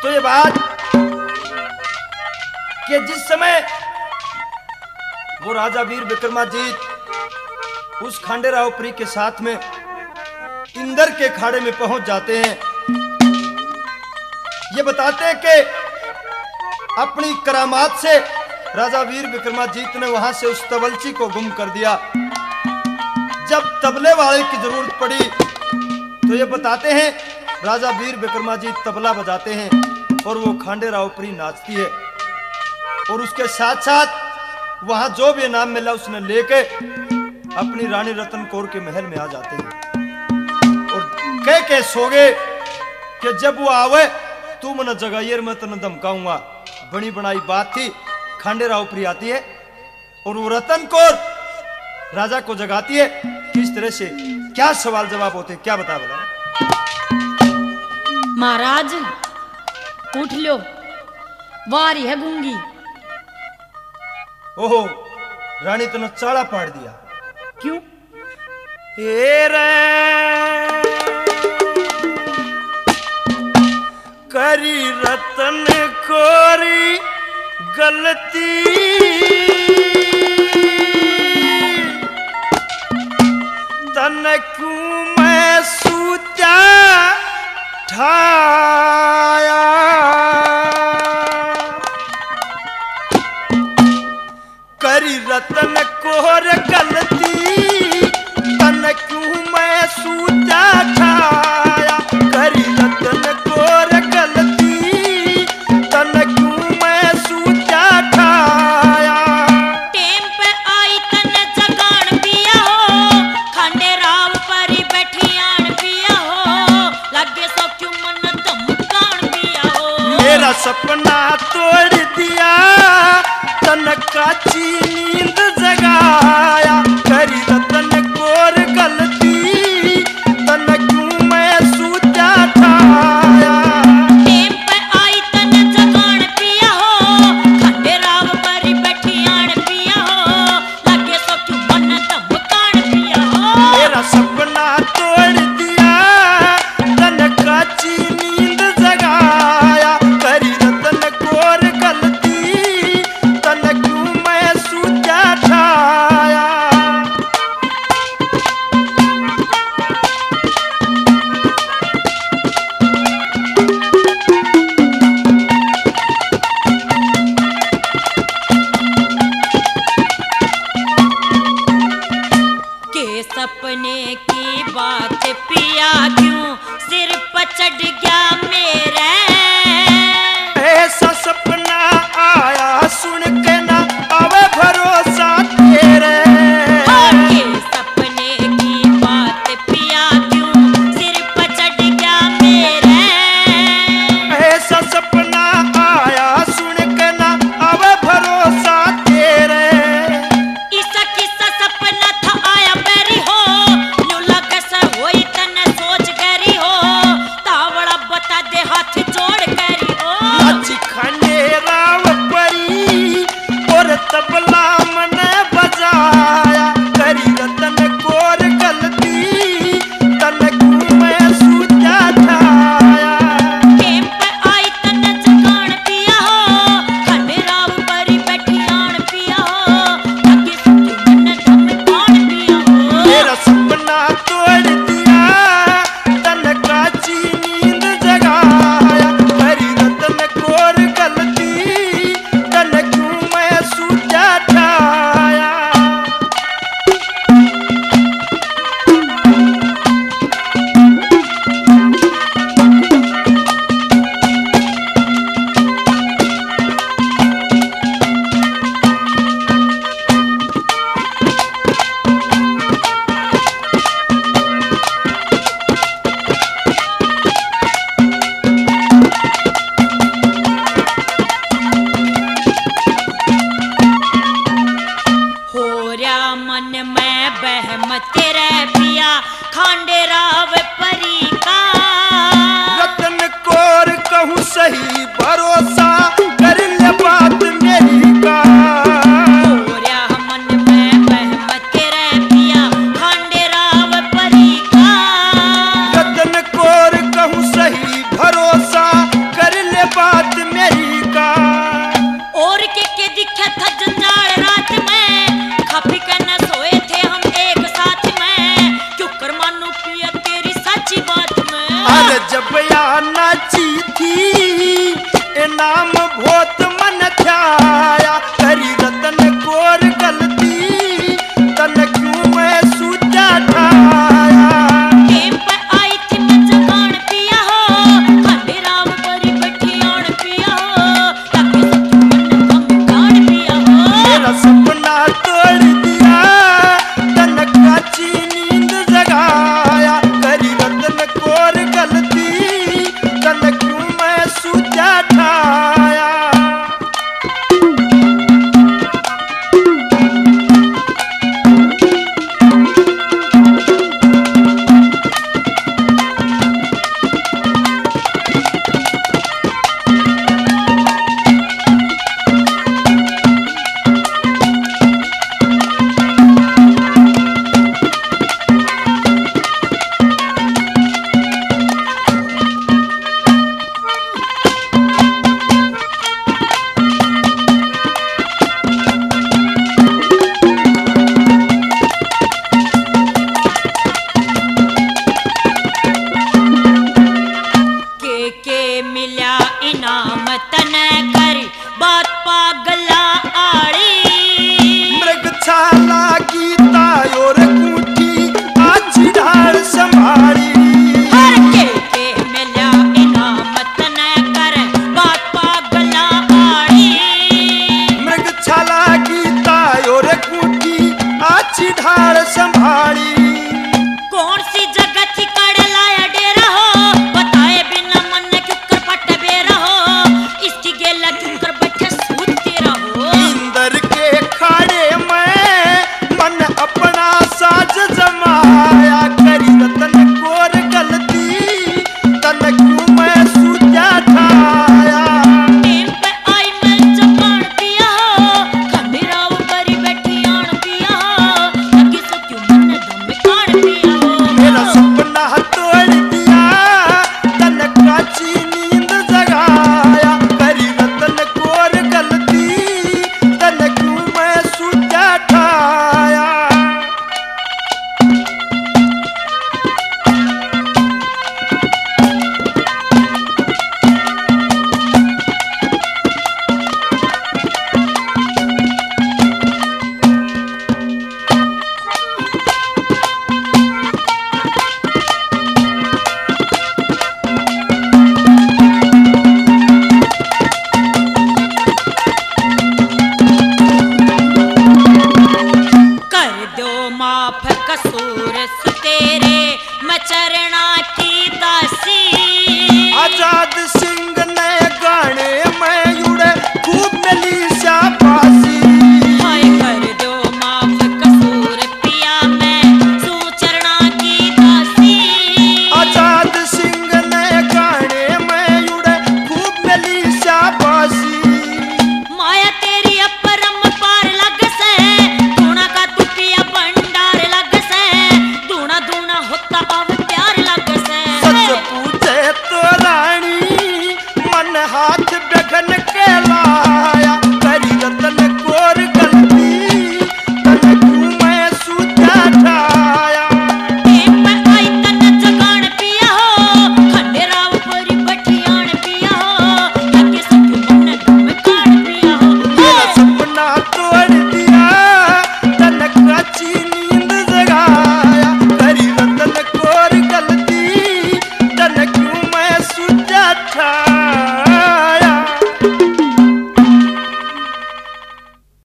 तो ये बात कि जिस समय वो राजा वीर विक्रमाजीत उस खांडेराव परी के साथ में इंदर के खाड़े में पहुंच जाते हैं, ये बताते हैं कि अपनी करामात से राजा वीर विक्रमाजीत ने वहां से उस तबलची को गुम कर दिया। जब तबले वाले की जरूरत पड़ी तो ये बताते हैं राजा वीर विक्रमाजीत तबला बजाते हैं और वो खांडेराव परी नाचती है और उसके साथ साथ वहां जो भी इनाम मिला उसने लेके अपनी रानी रतन कौर के महल में आ जाते हैं और कह के सो गए कि जब वो आवे तू मन जगाइए मैं तन धमकाऊंगा। बनी बनाई बात थी। खांडेराव परी आती है और वो रतन कौर राजा को जगाती है। किस तरह से क्या सवाल जवाब होते क्या बता महाराज उठ लो, वारी है गूंगी। ओहो रानी तने चाड़ा पाड़ दिया। क्यों? करी रतन कोरी गलती तन क्यों मैं सूता ठाया। करी रतन कोर गलती तन क्यों मैं सूता ठाया। करी रतन कोर गलती तन क्यों मैं सूता ठाया। टेम पे आई तन जगान पिया हो, खांडेराव परी बैठी आन पिया हो, लगे सो क्यों मन धमकान पिया हो। मेरा सपना तोड़ दिया तन काची नींद जगाया। करी रतन कोर गलती तन क्यों मैं सूता ठाया। टेम पे आई तन जगान पिया हो, खांडेराव परी बैठी आन पिया हो, लगे सो क्यों मन धमकान पिया हो। मेरा सपना तोड़ दिया तन काची नींद जगाया। करी रतन कोर गलती तन क्यों मैं सूता ठाया। मिल्या इनाम तने करी बात पागला आड़ी। मृगशाला गीता और कूठी आची ढाल संभाली। हर के मिल्या इनाम तने करे बात पागला आड़ी। मृगशाला गीता और कूठी आची ढाल संभाली। कौन सी जगह चिकड़ लाया डेरा हो, बताए बिना मन क्यों कर पट बेरा हो, इसकी गेला क्यों कर बैठे सूते रहो। इंदर के खाड़े में मन अपना साज जमाया, करी रतन कोर गलती तन क्यों मैं सूझा ठाया। टेम पे आई मैं जबान पिया हो, खंडेराव करी बैठी आन पिया हो, लगी सो क्यों मन दम कान पिया हो। मेरा सपना तोड़ दिया तन काची नींद जगाया, करी रतन कोर गलती तन क्यों मैं सूझा ठाया। कर दो माफ कसूर से तेरे मैं चरणा की दासी। आजाद सिंह ने गाने में उड़े खूब मिली शाबाशी। हाय कर दो माफ कसूर पिया मैं सू चरणा की दासी। आजाद सिंह ने गाने में उड़े खूब मिली शाबाशी। माया तेरी अपरम पार लग से, दूना का तू पिया भंडार लग से, दूना दूना होता अब प्यार लग से। सच पूछे तो रानी मन हाथ बगन के लाया, करी रतन कोर गलती तन क्यों मैं सूझा ठाया। टेम पे आई तने जगान पिया हो, खंडेराव परी बठियान पिया हो, लगे सो क्यों मन दम कान पिया हो। मेरा सपना तोड़ दिया तन काची नींद जगाया, करी रतन कोर गलती तन क्यों मैं सूझा था।